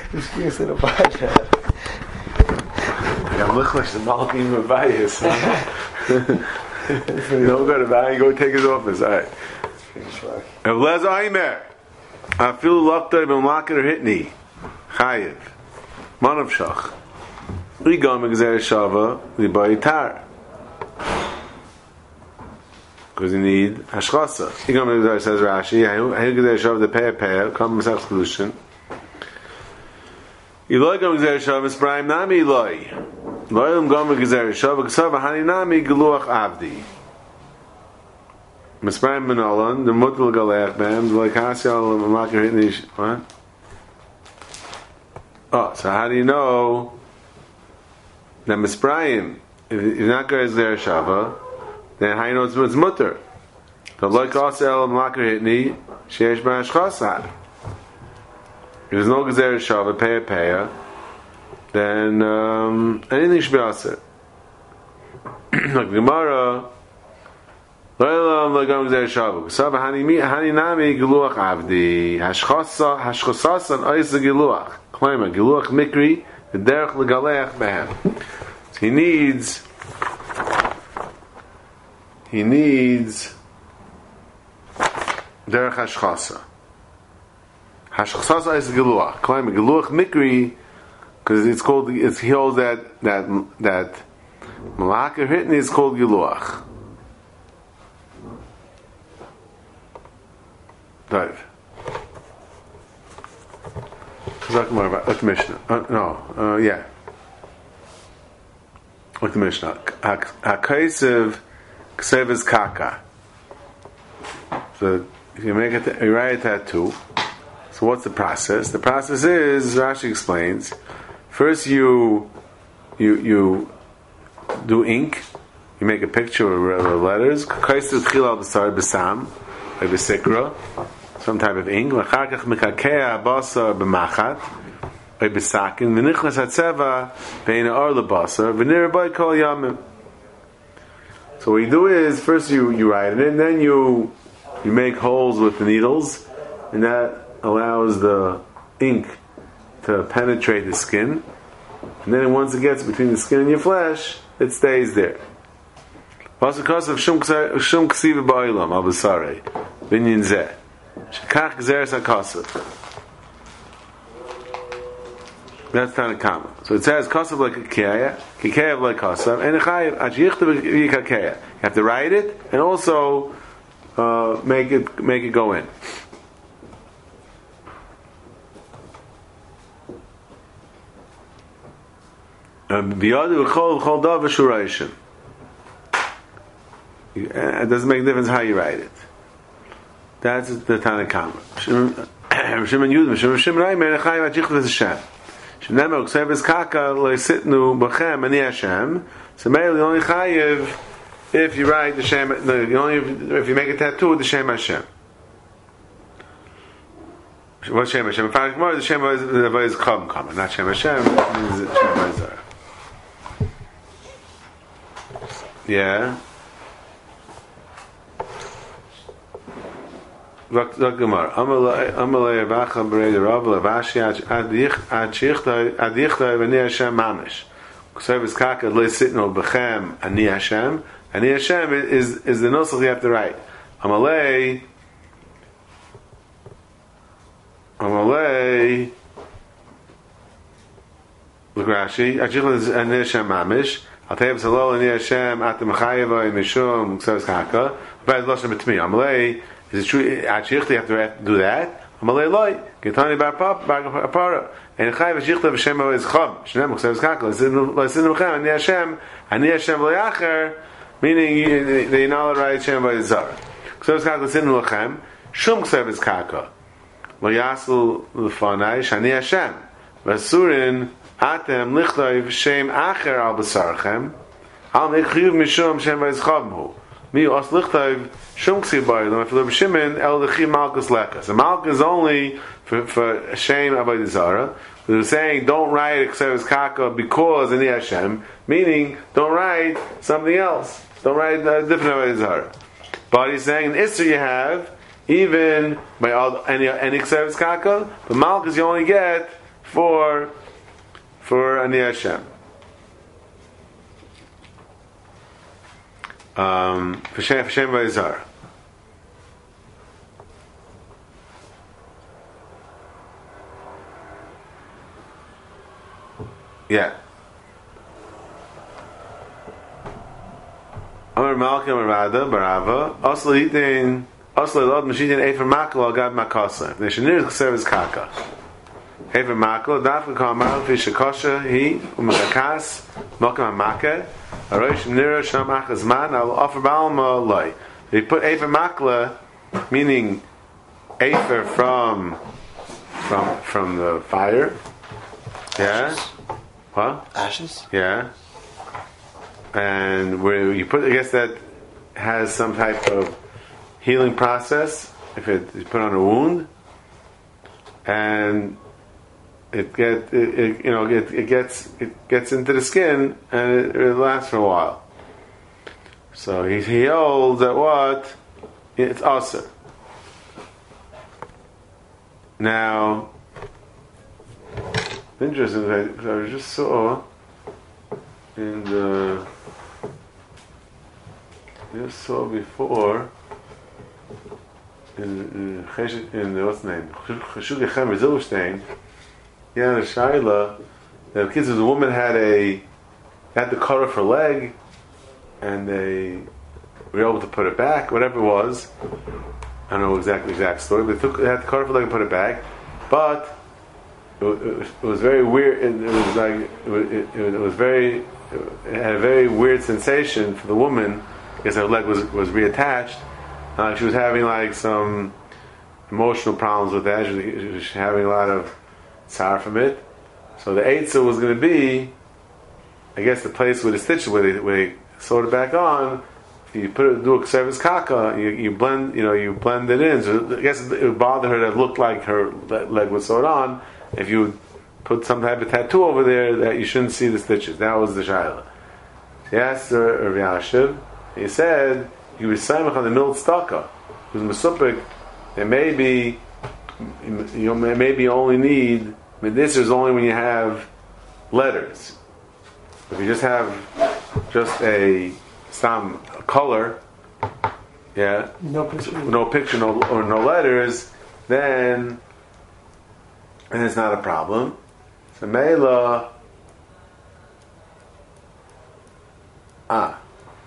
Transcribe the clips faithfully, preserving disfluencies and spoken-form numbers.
Just give us a pacha. I'm looking at the Malkim Mabayis. Don't go to buy and go take his office. All right. Evlez Aimer. I feel locked up and lock it or hit me. Chayiv. Manav Shach. We go to Gzer Shava. We buy tar. Because you need Hashchasa. You go to Gzer, says Rashi. I Gzer Shava the Peah Peah. Come to exclusion. Eloi go to Gzer Shava. Misbraim Nami Eloi. Loyal go to Gzer Shava. Ksava Hani Nami Geluach Avdi. Misbraim Menolan. The Mutal Galech Bam. Like Hasyal and Makir Hitnish. What? Oh, so how do you know that Misbraim, if you're not going to Gzer Shava, then how do you know it's, it's mutter? So like Asel and Makir Hitni, Sheesh B'Hashchasa. If there's no Gzer Shava, Peah Peah, then um, anything should be Aser. Like Gemara, Loylam Lagam Gzer Shava. Ksava Hani Nami Geluach Avdi. Hashchasa, Hashchasas and Oisa Geluach. Klaima, Geluach Mikri, the Derech Legaleach Behem. So he needs, he needs Derech Hashchasa. Hashchasa is Geluach. Klaima, Geluach Mikri, because it's called, it's, he holds that, that, that Malaka Hitni is called Geluach. Dive. Talk more about like the Mishnah. Uh, no, uh, yeah. Like the Mishnah. Hakaisev ksev is kaka. So if you make it, you write a tattoo. So what's the process? The process is, Rashi explains. First, you you you do ink. You make a picture of letters. Hakaisev tchila b'sar b'sam, like b'sikra. Some type of ink. L'chakach mekakea basar b'machat, or b'sakin. V'nichnas hatzeva beina or lebasar. V'nirabai kol yamim. So what you do is first you, you write it, and then you you make holes with the needles, and that allows the ink to penetrate the skin. And then once it gets between the skin and your flesh, it stays there. Vasakos of shum ksiva ba'ilam al b'sarei binyan zeh. Shekach gzeres hakasav. That's Tanakama. So it says kasav like a keya, kekeyav like kasav, and echayev achichtav yikakeya. You have to write it and also uh, make it make it go in. Biyadu v'chol v'chol dav v'shurayishim. It doesn't make a difference how you write it. That's the Tanakama. Shimon Yud, Shimon Shimon Reimer, Echayim Achichv Hashem. Shemnem Oksev is Kaka Leisitnu B'chem Ani Hashem. So maybe you only chayiv if you write the Shem. No, you only if you make a tattoo with the Shem Hashem. What Shem Hashem? In fact, more the Shem is Chum Chum, not Shem Hashem. Shem Hashem. Yeah. Gemara. Amalei Amalei Vacha Berei Rav Lavashi Adich Adchichta Adichta Ani Hashem Mamish. Ksev is Kaka Leisitno B'chem Ani Hashem. Ani Hashem is is the nosach you have to write. Amalei Amalei Look Rashi Adchichta is Ani Hashem Mamish. Altev Salol Ani Hashem At Mechayeva Mishum Ksev is Kaka. But Loshem B'tmi Amalei. Is it true? Actually, you have to do that. Amalei loy. Getani bar para. And Chayv Shichta v'Shem is Chum. Shneim Chsev is Kakla. Listen to Ani Hashem. Ani Hashem le'acher. Meaning they not write Shem v'Yizar. Chsev is Kakla. Listen to Lechem. Shum Chsev is Kakla. Lo'yasul l'fanai Shani Hashem. V'Asurin atem lichtoi Shem acher al b'sarchem. Al mechiyuv mishum Shem v'Yizchavmu. Mi os lichtoi Shum ksiv ba'ilum. If you're Shimon, el dechi malchus lekas. The malchus is only for, for Hashem avodah zara. They're saying don't write Ksev Kaka because Ani Hashem, meaning don't write something else. Don't write a different avodah zara. But he's saying in Isser you have even by all, any any Ksev Kaka, but malchus you only get for for Ani Hashem. Um, for Shem for Shem Vayizar. Yeah. Amar Malka Amar Rada Barava Oslo Hitin Oslo Lod Mashitin Efer Makla Gad Makasa. The Shanir Service Kaka. Efer Makla Dafka Kamar Fisha Kosha He Umakakas Malka Maka Arosh Nira Sham Achazman I'll offer Balma Loi. They put Efer Makla, meaning Efer from from from the fire. Yeah. What? Ashes? Yeah. And where you put, I guess that has some type of healing process if it is put on a wound, and it get it, it you know it, it gets it gets into the skin and it, it lasts for a while. So he he holds that what it's awesome. Now, interesting. I, I just saw in the. Just saw before in in, in the what's the name? Cheshugah Chemer Zilberstein. Yeah, the Shaila. The kids, the woman had a had the cut off her leg, and they were able to put it back, whatever it was. I don't know exactly the exact story, but they took they had the cut off her leg and put it back, but. It, it, it was very weird. It, it was like it was, it, it was very. It had a very weird sensation for the woman because her leg was was reattached. Uh, she was having like some emotional problems with that. She was, she was having a lot of sorrow from it. So the eitzah was going to be, I guess, the place where the stitch where they, where they sewed it back on. You put it, do a service kaka. You, you blend, you know, you blend it in. So I guess it would bother her that it looked like her leg was sewed on. If you put some type of tattoo over there, that you shouldn't see the stitches. That was the shaila. He asked Rav Yashiv. He said he was samech on the milt staka. He was mesupik. There may be you may maybe only need. I mean, this is only when you have letters. If you just have just a some color, yeah, no picture, no picture, no or no letters, then. And it's not a problem. So Mela, ah,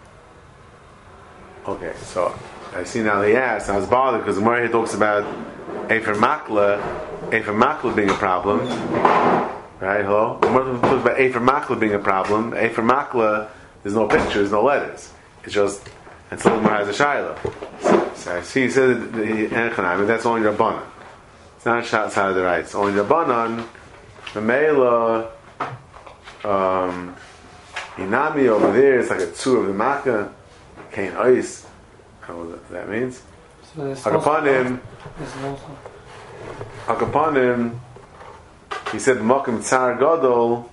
okay. So I see now they asked. I was bothered because the Gemara here talks about Efer Makla, Efer Makla being a problem, right? Hello. The Gemara talks about Efer Makla being a problem. Efer Makla, there's no pictures, no letters. It's just and so the Gemara has a shaila. So, so I see. He said that that's only Rabbanan. It's not shot side of the right. It's only the Rabbanan. The Mela, um, Inami over there, it's like a two of the Makkah. Kain Ois. I don't know what that means. So Akapanim. Akapanim. He said, Mokim Tsar Gadol.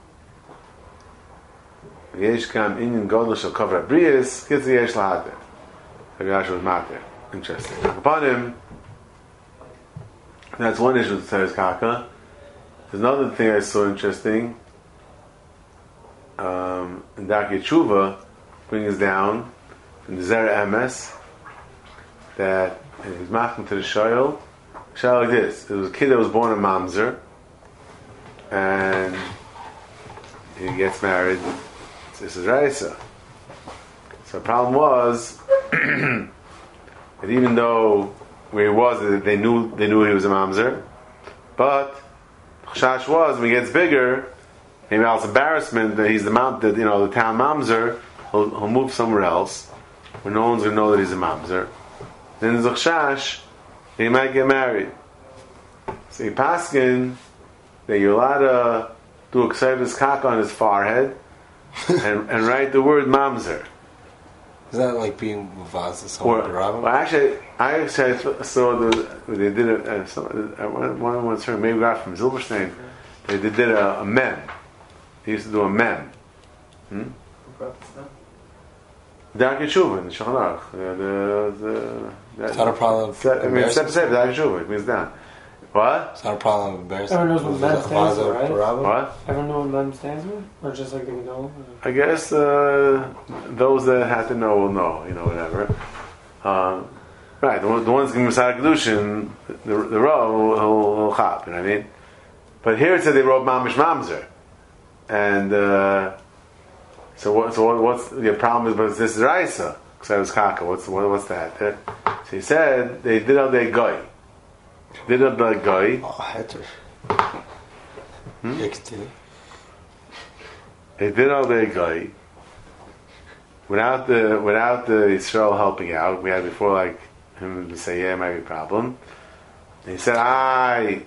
Yesh Kam Inyan Gadol shall cover Abrius. Gets the Yesh Lahadeh. The Gash was Makkah. Interesting. Akapanim. That's one issue with Teres Kaka. There's another thing I saw interesting. Um, in Darkei Tshuva brings down from the Zera Emes that he's machim to the Shoyel. Shoyel like this: there was a kid that was born a mamzer, and he gets married. This is Raisa. So the problem was that even though where he was, they knew they knew he was a mamzer, but Chash was when he gets bigger, maybe out of embarrassment that he's the mount that you know the town mamzer, he'll, he'll move somewhere else where no one's gonna know that he's a mamzer. Then there's a chash that he might get married. So he paskin that you're allowed to do a ksevus kaka on his forehead and, and write the word mamzer. Is that like being muvaz or the rabbin? Well, actually, I actually saw the they did it. Uh, some, uh, one one term maybe got from Zilberstein. They did, did a, a mem. They used to do a mem. Hmm? Darkei Tshuva in the Shulchan Aruch. The the it's not a problem. I mean, step to step Darkei Tshuva. It means down. What? It's not a problem with bears. Everyone knows what Mem stands for, right? What? Everyone know what Mem stands for? Or just like the Gadol? I guess uh, those that had to know will know, you know, whatever. Uh, right, the, the ones giving Messiah Kedushin, the, the Rav will, will, will chop, you know what I mean? But here it said they wrote Mamish Mamzer. And uh, so, what, so what, what's the problem is, but this is Raisa. Ksev's Kaka, what's, what, what's that? So he said they did all their guy. Did all their guy. Oh, heter. Hmm? Yeah, continue. They did all their guy. Without the without the Yisrael helping out, we had before like him to say, yeah, it might be a problem. And he said, I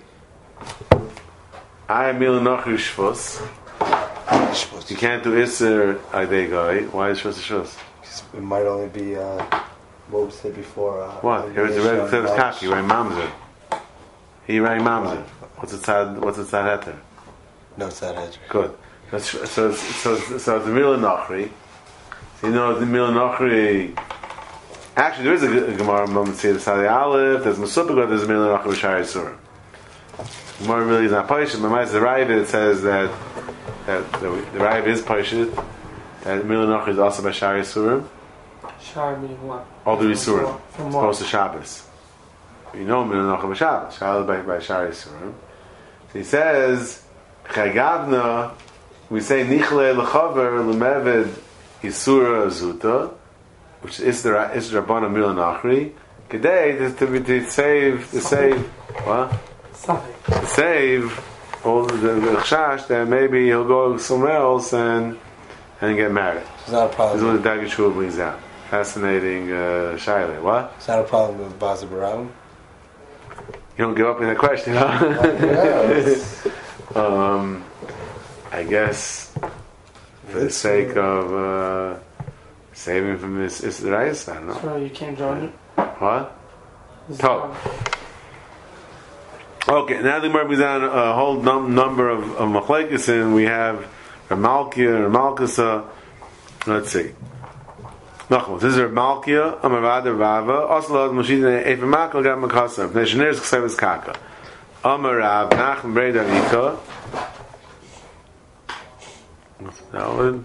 I mil nochru shvus. You can't do Isser Aydei Goy. Why is shvus a shvus? It might only be, uh, what we said before. Uh, What? Here it's the red Ksev's Kaka, you rang Mamzer. He rang Mamzer. What's it sad what's it sad heter? No, it's that heter. Good. That's, so, so, so, so the Mila Nochri. You know, the Mila Nochri. Actually, there is a, a Gemara moment here. There's Sadi Aleph, there's Masupagod, there's a Mila Nochri Shari Surah. Gemara really is not Paishit, but my the Raiv, it says that, that the, the Raiv is Paishit, that Mila Nochri is also by Shari Surah. Shar meaning what? All the Surah. From It's what? supposed to Shabbos. You know Mila Nochri by Shabbos. Shabbos by, by Shari Surah. So he says, Chagavna, we say Nichle L'chaver L'meved Yisura Zuta, which is the is the Rabbana Mila Nachri. Today to, to, to save to save what? Something. To save all the, the, the chash that maybe he'll go somewhere else and and get married. It's not a This is problem. what the Dagashua brings out. Fascinating uh, Shaila. What? It's not a problem with Baza Baram. You don't give up in that question, huh? Yes. um, I guess for the sake of uh, saving from this is the rice, I don't know. So you can't join it? What? This is Top. fine. Okay, now the Gemara brings down a whole num- number of, of machlekes, and we have Ramalkia, Ramalkasa. Let's see. Nachos. This is Ramalkia, Amarada Rava, Oslo Moshid Efimakal Gam Makasa, Neshaner's Ksev's Kaka. Amarav Nachm Breda Vika. That one.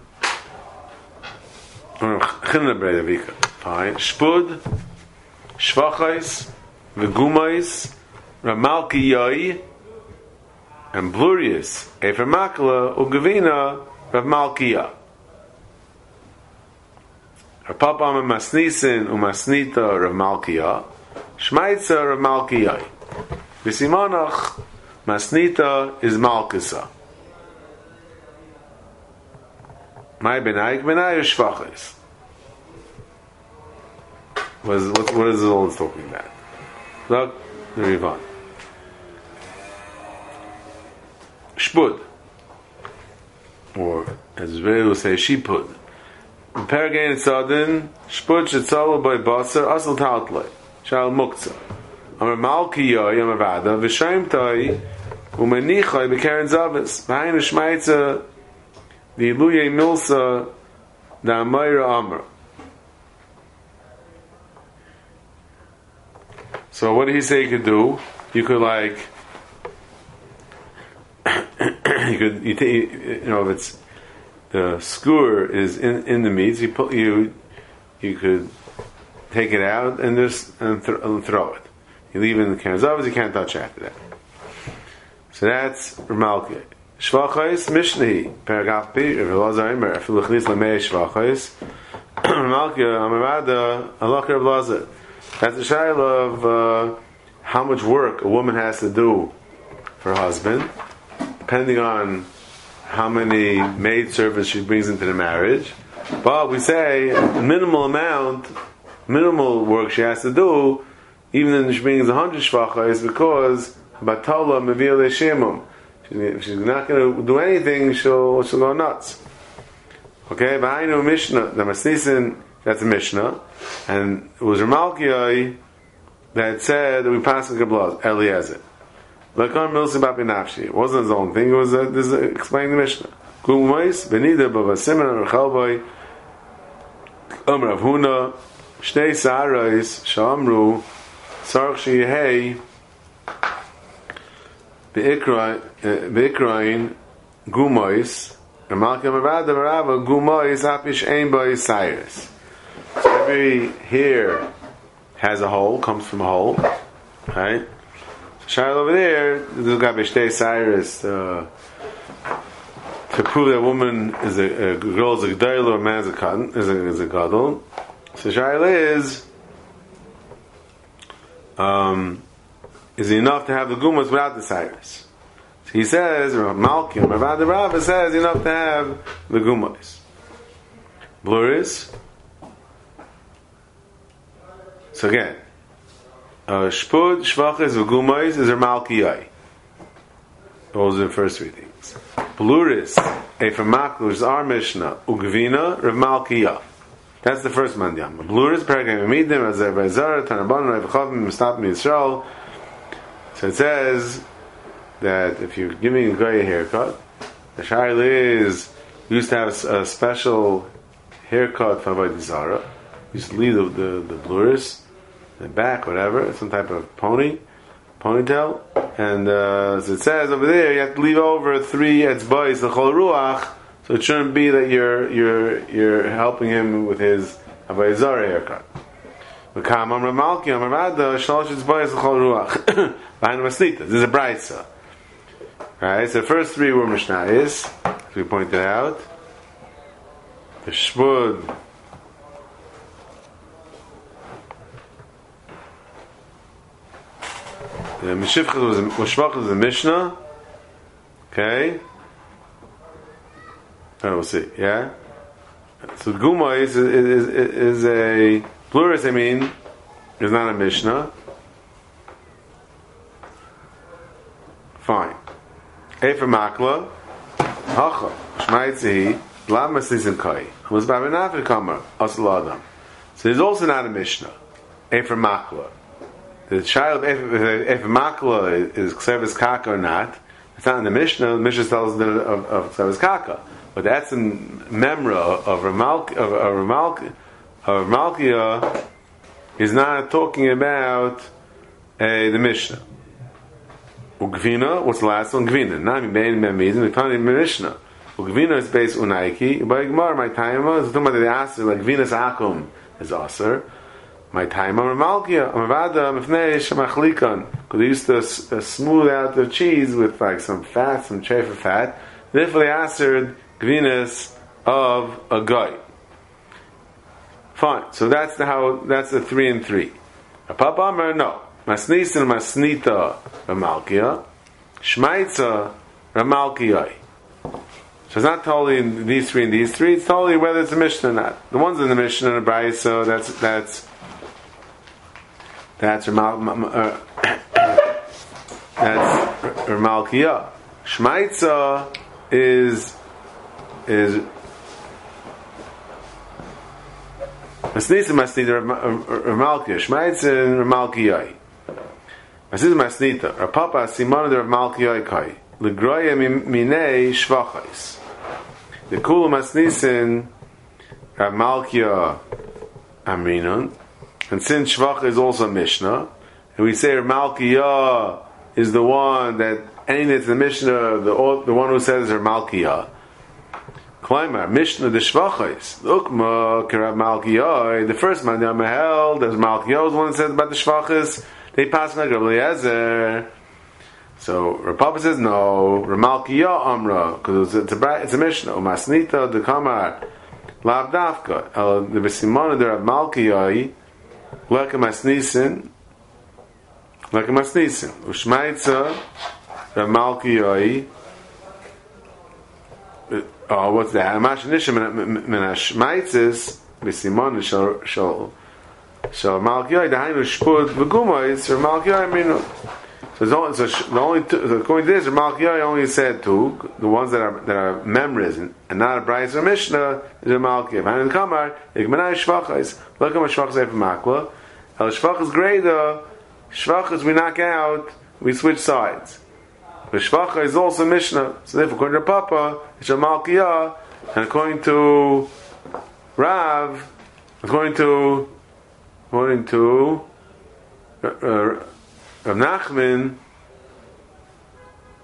Chinna Breda Vika. Fine. Shpud, Shvachais, Vegumais, Ramalki Yoi, and Blurius, Efermakla, Ugavina, Rav Malkiya. Rav Papam Masnisin, Umasnita, Rav Malkiya, Shmaitza, Rav Malkiya. Visimonach, Masnita is Malkisa. My Benaik Benai is Shvachis. What is, what, what is this all talking about? Look, the Rivan. Shpud. Or, as Israel will say, Shipud. In Peragain Tzadin, Shpud Shetzalo by Basar, Asal Tautlai, Shal Muktzah. Amar Malki Yoy, Amar Vada, V'shaim Tai, Umanichai, B'karen Zavis, V'hainu Shmaitza, the Iluye Milsa, the Amayra Amr. So what did he say you could do? You could like, you could, you, t- you know, if it's, the skewer is in, in the meat, you put, you, you could take it out and just, and, th- and throw it. You leave it in the Karazavas, you can't touch after that. So that's Ramalki. Shvachais Mishnahi Paragaf Pi Rav Lazar Imer Afilu Chnis Lamei Shvachais Malkia Amarada Allah Rav Lazar. That's the shaila of uh, how much work a woman has to do for her husband, depending on how many maid servants she brings into the marriage. But we say minimal amount, minimal work she has to do, even if she brings a hundred shvachais, because Batola Mevil Shemum. If she's not going to do anything, she'll she'll go nuts. Okay, V'hainu Mishnah, the Masnisin, that's a Mishnah, and it was Ramalkiai that said that we passed the Kabbalah, Eliezer. Lakon Milsi Bapi Nafshi. It wasn't his own thing, it was uh, this is explaining the Mishnah. Kumais, Benida, Bava Simon, Rechalboy, Om Rav Huna, Shnei Sarais, Shamru, Sarch Shihei, beikroin gumois. Malki Amavada Rava gumois apish ein bois cyrus. So every hair has a hole, comes from a hole, right? So Shail over there, there's got Beshtei Cyrus uh, to prove that a woman is a, a girl is a g'dayla or a man is a cotton, is a, is a gadol. So Shail is, um, is it enough to have the gumas without the Cyrus? So he says, Malki Amavada Rava says enough to have the gumas. Bluris. So again, uh, Shpud, Shvachas, V'gumais is her Malkiyai. Those are the first three things. Bluris, Ephemaklus is our Mishnah, Ugvina, Rav Malkiyah. That's the first mandiyam. Bluris, Peragam Amidim, Azerbaizar, Tanabon, Revchavim, Mustapim, Yisrael. So it says that if you're giving a guy a haircut, the Shail is, used to have a special haircut for Avodah Zarah. Used to leave the, the, the bluris, the back, whatever, some type of pony, ponytail, and uh, as it says over there, you have to leave over three etzbais the chol ruach, so it shouldn't be that you're you're you're helping him with his avodah zarah haircut. V'kam amar malki amar vada shalosh etzbais the chol ruach behind masnita. This is a brayso. Right, so the first three were mishnayos, as we pointed out. The shvud. The Meshivchas was Meshvachas was the Mishnah. Okay. Oh, we'll see. Yeah. So Guma is is, is, is a pluris. I mean, is not a Mishnah. Fine. Efer Makla, Hacha, Shmaitzi, Lav Masizim Kai. Was Babinafir Kamar Asal Adam. So there's also not a Mishnah. Efer Makla. The child if if makla is kseves kaka or not, it's not in the Mishnah. The Mishnah tells us of, of kseves kaka, but that's in memra of Ramalk of Ramalk of Ramalkia is not talking about uh, the Mishnah. Ugvina, what's the last one? Gvina. Nami bein memizim. We found in the Mishnah. Ugvina is based unaiki. By Gemara, my time is talking about the aser like Gvina's akum is aser. My time on Malkia, on Vada, Mifnei, Shemachlikan, because they used to uh, smooth out the cheese with like some fat, some chefer fat. Therefore, they answered Gvinas of a guy. Fine. So that's the how. That's the three and three. A Papa Amar, no. Masnisa and Masnita Ramalkia, Shmaitza Ramalkiai. So it's not totally in these three and these three. It's totally whether it's a Mishnah or not. The ones in the Mishnah and the Brayso, so that's that's. That's Ramal, uh, that's Ramalkiya. Shmaitza is is Masnisa Masnita Ramalkiya. Shmaitza and Ramalkiyai. Masnita Masnita. Rapapa Simon de Ramalkiyai Kai. Legroya Minei Shvachais. The Kula Masnisin Ramalkiya Amrinon. And since Shvach is also Mishnah, and we say Malkiya is the one that ain't it's the Mishnah, the the one who says her Malkiya. Klaimer Mishnah the Shvachis. Ukma Kerav Malkiya. The first man that held as Malkiya was the one that says about the Shvachis. They pass like Rabbi Eliezer. So Rav Papa says no. Ramalkiya Amra because it's a it's a Mishnah. Umasnita the Kamar Lav Dafka. The Besimana the Rav Malkiya. Like a masnisin, like a masnisin. Ushmaitza, Ramalkiyai. Oh, what's that? Amashanisha minashmaitzis b'simon shal shal shal Malkiyai. Dahainu shpud v'gumais Ramalkiyai minu. So the only, so the only two, so according to this, Ramalkiyai only said two. The ones that are that are memories and, and not a Brayso or Mishnah is Ramalkiyai. Hainu kamar igmanai shvachais. Look at my shvachas for makla. El shvachas greda. Shvachas we knock out. We switch sides. But shvacha is also Mishnah. So therefore, according to Papa, it's Ramalkiyah, and according to Rav, according to according to uh, Rav Nachman,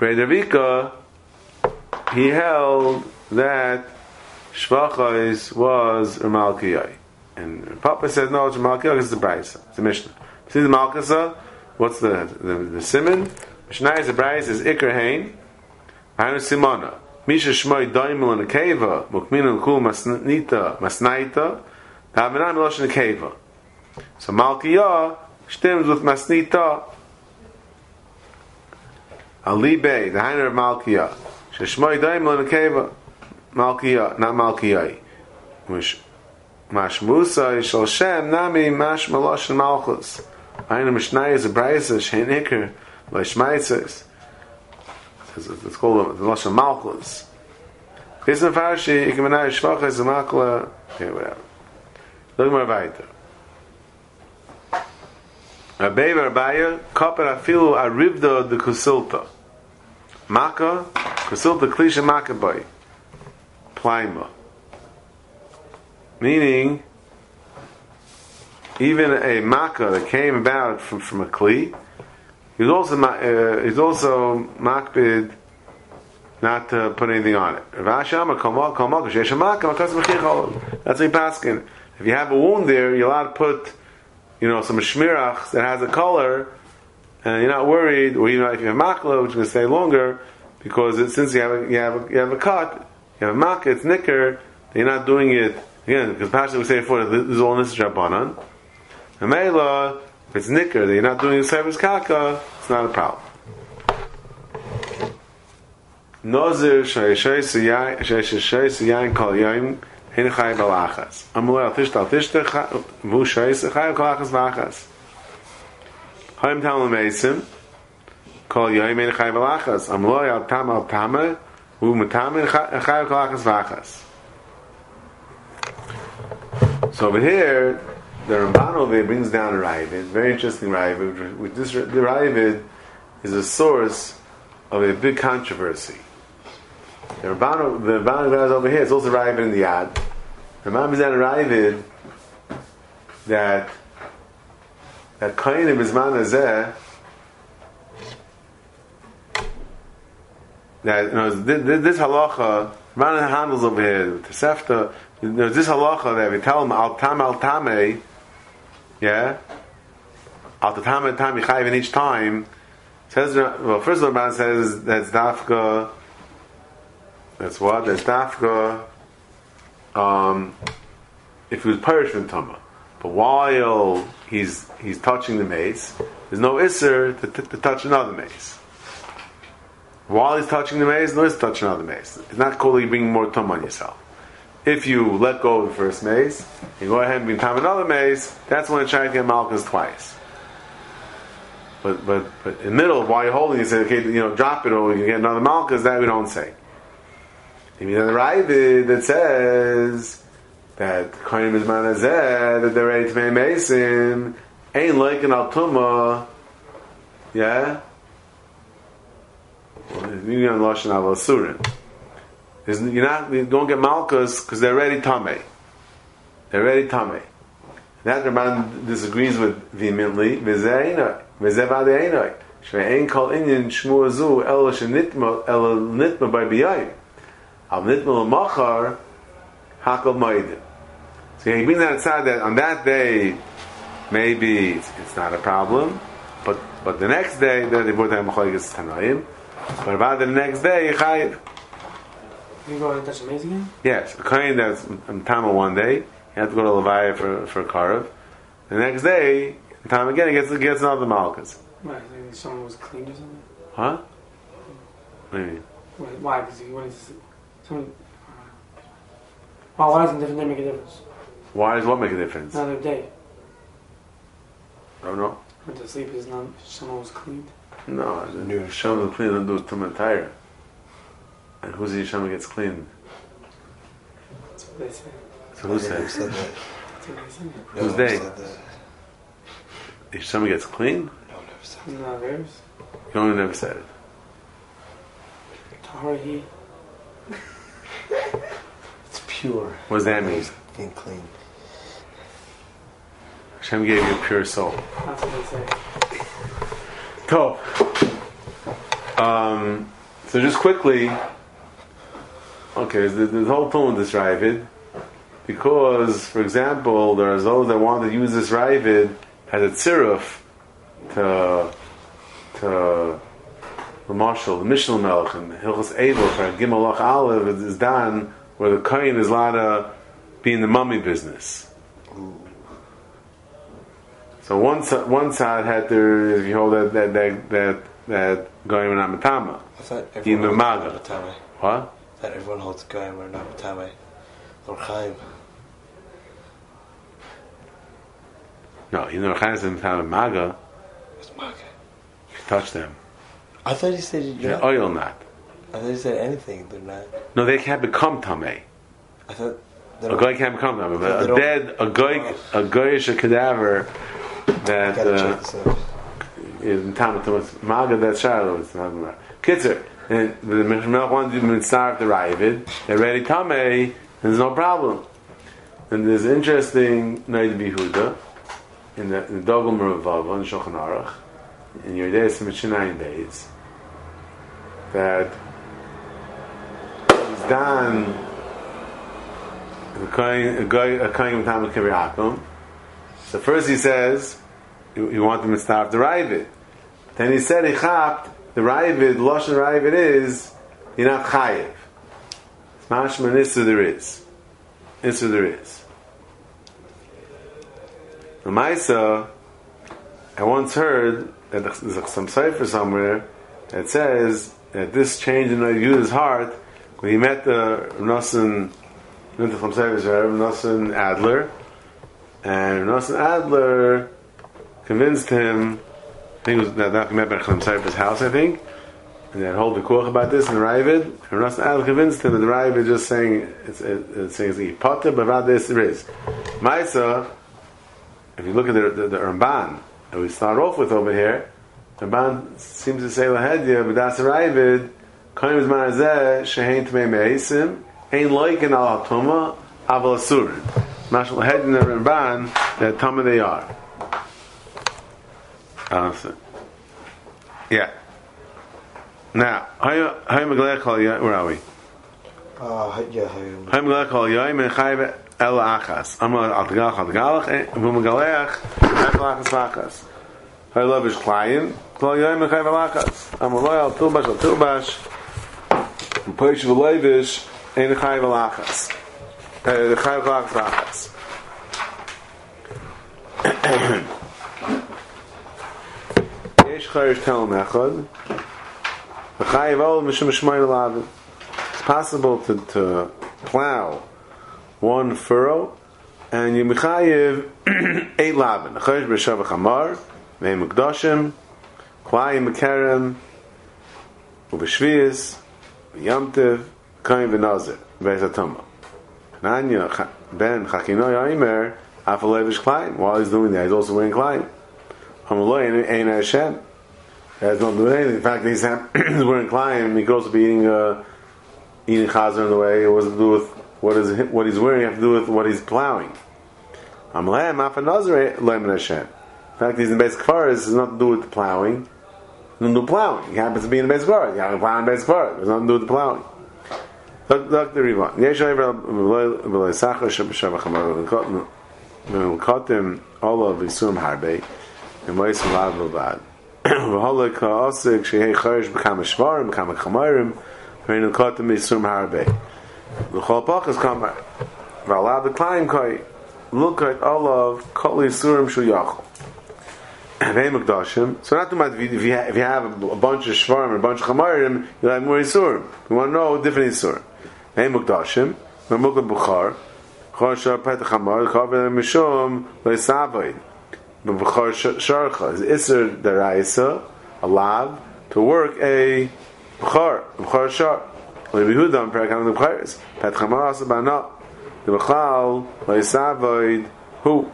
Ravika, he held that Shvachos was Ramalkiyai. And Papa said, no, it's Ramalkiyai, it's the Braisa, it's the Mishnah. See the Malkasa? What's the the, the Simon? Mishnah is the Braisa is Iker Hain, Hainu Simona. Misha Shmoy Daimel in a Keva, Mukmin and Kul Masnita, Masnaita, Havanam Losh in a Keva. So Malkiyah stems with Masnita. Ali Bey, the Hainer of Malkiyah. Shmoy Daimel in a Keva, Malkiyah, not Malkiyah. Which Mashmusa Yishal Shem Nami Mash Malosh and Malchus. Hainer Mishnah is a Braisa, Shein Iker, Lashmaitzes. It's called the Lashon Malchus. This is Farshi, Ikemanai Shvachas, Makla, okay, whatever. Look more weiter. Rabbi Rabaya, Kapar Afilu Arivda de Kusilta. Maka, Kusilta Klisha Makabai. Plaima. Meaning, even a Maka that came about from, from a Kli, He's also uh, he's also makbid not to put anything on it. That's a paskin. If you have a wound there, you're allowed to put, you know, some shmirach that has a color, and you're not worried. Or you know, if you have makla, which is going to stay longer, because it, since you have a, you have a, you have a cut, you have a makah, it's nicker. You're not doing it again because Pasha would say before this is all this rabbanan. And Meila, if it's nicker that you're not doing the service kaka, it's not a problem. Nozir shayishay siyayin kol yayim hin chay balachas. Amulay al tishta al tishta vu shayis chay kol achas vachas. Hayim tam l'meisim kol yayim hin chay balachas. Amulay al tam al tama vu mutam hin chay kol achas vachas. So over here, the Ramban over here brings down a Ravid, very interesting Ravid, which this the Ravid is a source of a big controversy. The Ramban, the Ramban over here is also Ravid in the Yad. The Ramban brings down a Ravid that that Kain of Bizman Hazeh, that you know, this, this halacha, Ramban handles over here with the Sefta. There's this halacha that we tell them al tam al tamei, yeah, al tam al tam yichayiv in each time. Says well, first of all, Ramban says that's dafka. That's what that's dafka. Um, if he was parish from tama, but while he's he's touching the mace, there's no isser to, to, to touch another mace. While he's touching the mace, no isser to touch another mace. It's not cool that you bring more tama on yourself. If you let go of the first mace, you go ahead and bring time another mace, that's when you try to get malchus twice. But but but in the middle, while you're holding, you say, okay, you know, drop it or you get another malchus, that we don't say. I mean, the Ravid that says that Kohen is manazeh, that they're ready to make mason, ain't like an altuma, yeah? You're on Lashon Avasurin. You're not, you don't get malchus because they're ready tamei. They're ready tamei. That Ramban disagrees with vehemently. V'ze'enoi, v'ze'vade'enoi. She'ein kol inyan shmu azu ela shenitma ela nitma by b'yayim. Al nitma l'machar hakol moedim. So you bring that aside that on that day maybe it's, it's not a problem, but but the next day then they brought them machlokes tanoim. But about the next day chayiv. You go and touch the mace again? Yes, a kohen that's in Tama one day, you have to go to Levaya for for a karev. The next day, in Tama again, he gets gets another malchus. Right, maybe someone was cleaned or something. Huh? What do you mean? Why? Why? Because he what is someone. Uh, well, why doesn't different day make a difference? Why does what make a difference? Another day. I don't know. Went to sleep is not someone was cleaned. No, the Yeshama the clean and do Tuma Taira. And who's the Yeshama gets clean? That's what they say. So who said? said that? That's what they say. Who's No, they? said that. The Yeshama gets clean? No, never said that. No, theirs. You only never said it. Tahara he. It's pure. What does that mean? And clean. Hashem gave you a pure soul. That's what they say. Top. Um. So just quickly, okay, there's the whole tone with this Ravid, because, for example, there are those that want to use this Ravid as a tziruf to to the marshal, the Mishnah Melech, and Hilchos Evel for Gimelach Aleph is done where the kohen is allowed to be in the mummy business. So one one side had there, if you hold that that that that, that going with Amatama. I thought In everyone the holds Maga. Namatame. What? I thought everyone holds going with Namatame. Or Chaim. No, you know, Chaim is in Amatama Maga. What's Maga? You touch them. I thought you said you're They're not. oil not. I thought you said anything. They're not. No, they can't become tamei. I thought. They A don't- guy can't become tamei. They But a don't- dead, a guy, a guyish, a cadaver that Gotta uh, check this out. is in Tamatum, Maga that Shiloh is not Maga. Kitzer, and the Mishnah wanted to start the Ravid. They're ready tamei. There's no problem. And there's interesting Noid Bihuda in the in the Dogel Meravav in Shulchan Aruch in your days from Mishnayim days that is done. A kohen, a guy, a kohen with Talmud Kibri Akum. So first he says, you, you want them to start the Ravid. Then he said, he chapped, the Ravid, Lashon Ravid is, you're not chayiv. Mashma Nisra there is. Nisra there is. The Maisa, I once heard that there's some cipher somewhere that says that this change in Yuda's heart, when he met the Nosson, Nosson Adler, and Nosson Adler convinced him, I think it was that he met by Chaim Seifer's house, I think, and they had hold the koch about this in the Ravid, and Nosson Adler convinced him that the Ravid just saying, it's, it's saying, it's potter, but about this there is. Maisa, if you look at the, the, the Ramban, that we start off with over here, the Ramban seems to say, Lahedya, but that's the Ravid, Kohen is Marazeh, Shehein Tmei Meisim, Ein Loikin Al Tuma, Aval Asurin. Mashal Lahedya in the Ramban, that Tuma they are. Uh, so, yeah. Now, where are we? Uh, yeah, Hayim. Hayim Galech Al Yoim and Chayv El Achas. Amar Al Tegalach Al Tegalach and Vum Galech Al Achas Achas. Hay love is Klayim Kol Yoim and Chayv El Achas. Amar Loy Al Tilbash Al Tilbash Poish Al Leivish and Chayv El Achas. The Chayv El Achas Achas. Yesh Chayrish Tel Mechad The Chayv El Mishum Shmoy Lavin. It's possible to, to plow one furrow and you mechayev eight lavin. Chayish b'shav chamar, ve'im mekdoshim, klayim mekerem, u'b'shviyis, v'yamtiv, kayim v'nazir, v'ezatoma. Nanya ben chakino ya'imer, afalevish klayim. While he's doing that, he's also wearing klayim. Amaloi ain't Hashem. He has not doing anything. In fact, he's wearing klayim. He could also be eating uh, eating chazer in the way. It was to do with what is what he's wearing. Have to do with what he's plowing. Amalei mafanazir le'emin Hashem. In fact, he's in the basic forest. It has nothing to do with the plowing. Nothing to do with plowing. He happens to be in the basic forest. He happens to plow in the basic forest. It has nothing to do with the plowing. Look, the Rivan. Yesh over v'leisachar sheb'shav chamar v'kotim olav v'isum harbei and v'isum lav v'vad. V'holek ha'osik shehei charish b'kam shvarim b'kam chamarim v'inu kotim v'isum harbei v'chol pachas kamar v'alav v'klayim koi look at olav kol yisurim shu yachol v'hem mekdashim. So not too much. If you have, if you have a bunch of shvarim or a bunch of chamarim, you'll have more yisurim. We want to know different yisurim. V'hem mekdashim v'mukad bukhar chor shar petach hamar kavel mishum le'savoid b'bukhar sharcha is iser deraisa a lav to work a bukhar bukhar shar le'bihudam perakam l'bukharis petach hamar asa b'ana the b'chal le'savoid who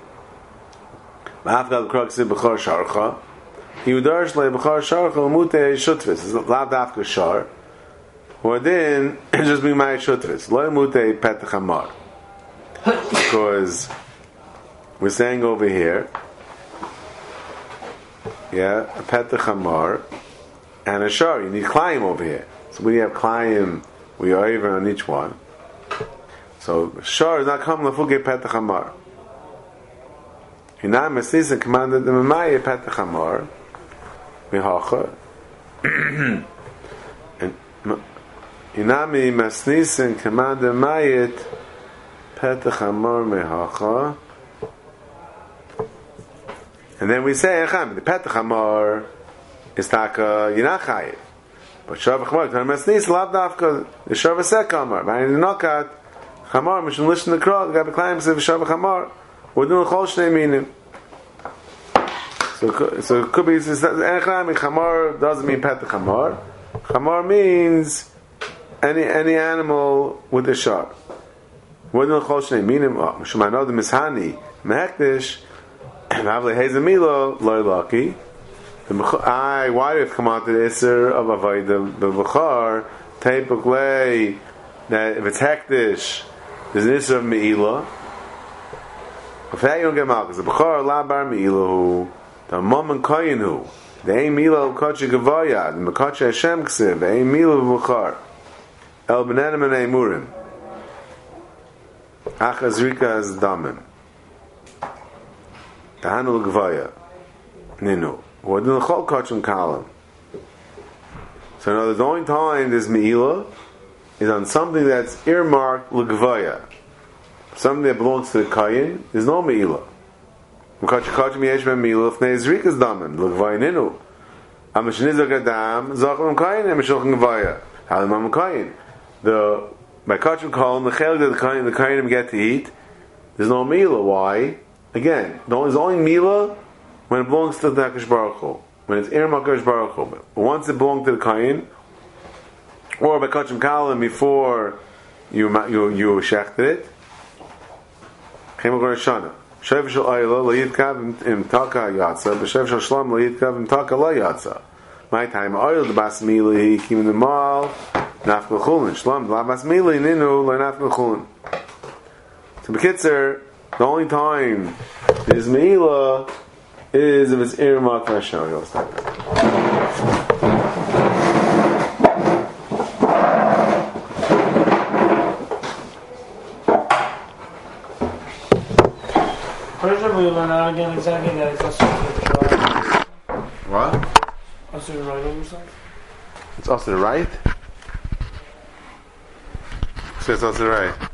v'afgal l'krokse bukhar sharcha he udarsh le'bukhar sharcha l'mutei shutvis is lav dafka shar or then just be my shutvis le'mutei petach hamar. Because we're saying over here, yeah, a petach hamar and a shar. You need climb over here. So we have Klayim, we are even on each one. So Shor is not coming lefuge Petach Hamar. Hinam Mesnisin commanded the Mamaye Petach Hamar. Mihacha. And Hinami Mesnisin commanded Mayit Petach Hamar Mihacha. And then we say, the Petach Hamar is taka Yinachayiv. But Shavach Hamar, Mesnis, Lav Dafka, the Shavasek Hamar. By the Nokat, Hamar, Mishum Lishon the Krog, Gabi Klaim says, Shavach Hamar, we're doing Chol Shnei Minim. So, so it could be, Echlami, Hamar doesn't mean Petach Hamar. Hamar means any any animal with a sharp. We're doing Chol Shnei Minim, oh, Mishum Anodim Mishani, Mehekdish, Mavle Hezemilo, Loi Laki. I why did it come out to the Isser of Avodah the Bechar Teipuk Lei that if it's hektish there's an Isser of Me'ilah. If that you don't get out because the Bechar Labar Me'ilahu the Mom Koyinu the Ein Milah Ukachi Gavaya the Mekachi Hashem Ksiv the Ein Milah Bechar El Benenim and Eimurim Achazrika as Damim Tahanul Gavaya Ninu. Or the Chol Kachim Kalam. So now the only time there's Me'ilah is on something that's earmarked L'Gvaya. Something that belongs to the Kayin, there's no Me'ilah. M'kach Kachim Yesh Ben Me'ilah Fnei Zrikas Damen L'Gvaya Ninu. Amashniz Agadam Zachem Kayin and Meshulchan Gvaya Halimam Kayin. The by Kachim Kalam the Chel that the Kayin the Kayinim get to eat there's no Me'ilah. Why? Again, there's only Me'ilah when it belongs to the Hakadosh Baruch Hu, when it's Erev Hakadosh Baruch Hu. But once it belongs to the Kayin, or by Kachim Kalim before you you you shechted it, Chemel Gorashana. Shev Shel Ayla La'Yidkav Im Taka Yatsa, B'Shev Shel Shlam La'Yidkav Im Taka La Yatsa. My time Ayla the Bas Mili Kim in the Mal Nafkel Chulin Shlam La Bas Mili Ninu La Nafkel Chulin. So B'Kitzer, the only time there's Me'ilah is if it's earmarked for Hashem. I'll stop that. Pretty sure we learn out again exactly that it's also to What? Also to write on yourself? It's also the right? So it's also the right.